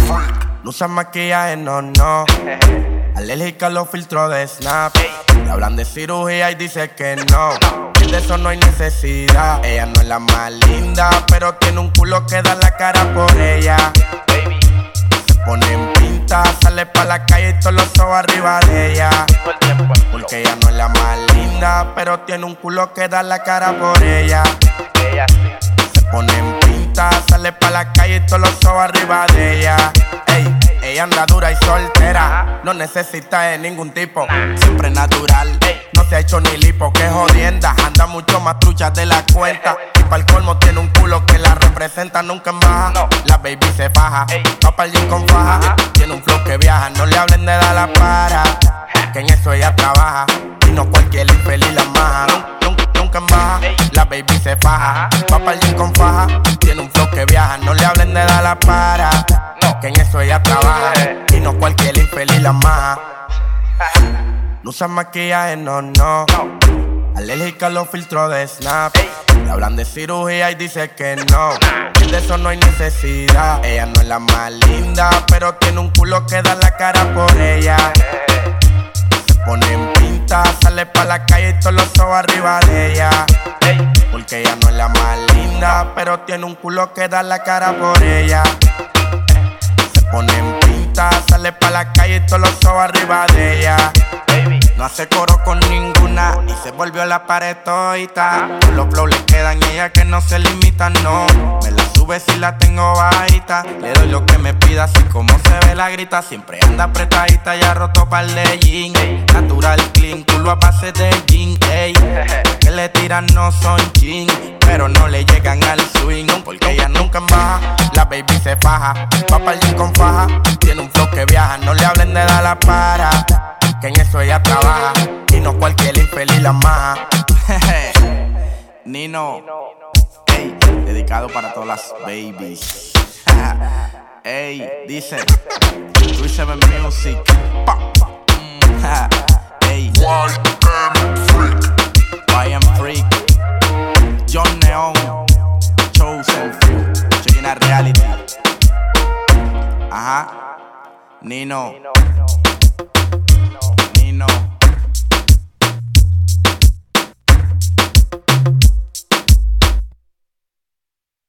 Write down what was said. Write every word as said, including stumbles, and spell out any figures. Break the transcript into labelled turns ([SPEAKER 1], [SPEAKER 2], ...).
[SPEAKER 1] No usan maquillaje, no, no. Alérgica a los filtros de Snap. Le hablan de cirugía y dice que no. De eso no hay necesidad. Ella no es la más linda, pero tiene un culo que da la cara por ella. Se pone en pinta, sale pa' la calle y todos los ojos arriba de ella. Porque ella no es la más linda, pero tiene un culo que da la cara por ella. Se pone en pinta, sale pa' la calle y todos los ojos arriba de ella. Ey, ella anda dura y soltera, no necesita de ningún tipo, siempre natural. No se ha hecho ni lipo, que jodienda. Anda mucho más trucha de la cuenta. Y pa'l colmo tiene un culo que la representa, nunca en baja. La baby se faja, va pa'l gym con faja. Tiene un flow que viaja, no le hablen de dar la para, que en eso ella trabaja. Y no cualquier infeliz la maja, nunca en baja. La baby se faja, va pa'l gym con faja. Tiene un flow que viaja, no le hablen de dar la para, que en eso ella trabaja. Y no cualquier infeliz la maja. No usan maquillaje, no, no. Alérgica a los filtros de Snap. Le hablan de cirugía y dice que no. De eso no hay necesidad. Ella no es la más linda, pero tiene un culo que da la cara por ella. Se pone en pinta, sale pa' la calle y todos los ojos arriba de ella. Porque ella no es la más linda, pero tiene un culo que da la cara por ella. Se pone en pinta, sale pa' la calle y todos los ojos arriba de ella. No hace coro con ninguna y se volvió la pared todita. Los flows le quedan y ella que no se limita, no. Me la sube si la tengo bajita. Le doy lo que me pida, así como se ve la grita. Siempre anda apretadita, ya roto par de jean. Natural clean, culo a base de jean, ey. Que le tiran no son jean, pero no le llegan al swing, porque ella nunca en baja. La baby se faja, va pa'l gym con faja. Tiene un flow que viaja, no le hablen de dar la para, que en eso ella trabaja. Y no cualquier infeliz la maja. Nino, ey, dedicado para todas las babies. Ey, dice three seven Music. Ey, Y M Freak, John Neon, Chosen Few, Chequina Reality. Ajá, Nino.